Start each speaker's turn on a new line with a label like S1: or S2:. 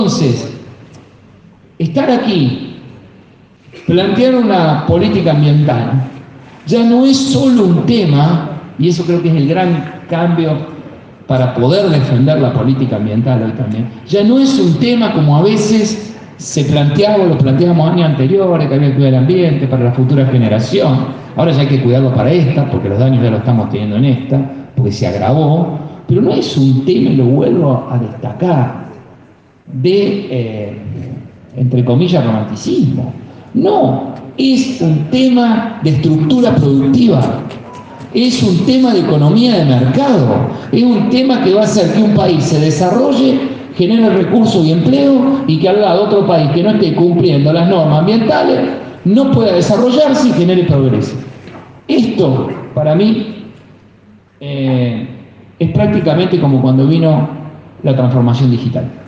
S1: Entonces, estar aquí, plantear una política ambiental, ya no es solo un tema, y eso creo que es el gran cambio para poder defender la política ambiental hoy también, ya no es un tema como a veces se planteaba o lo planteábamos años anteriores, que había que cuidar el ambiente para la futura generación. Ahora ya hay que cuidarlo para esta, porque los daños ya los estamos teniendo en esta, porque se agravó, pero no es un tema, y lo vuelvo a destacar, de, entre comillas, romanticismo. No, es un tema de estructura productiva, es un tema de economía de mercado, es un tema que va a hacer que un país se desarrolle, genere recursos y empleo, y que al lado otro país que no esté cumpliendo las normas ambientales no pueda desarrollarse y genere progreso. Esto, para mí, es prácticamente como cuando vino la transformación digital.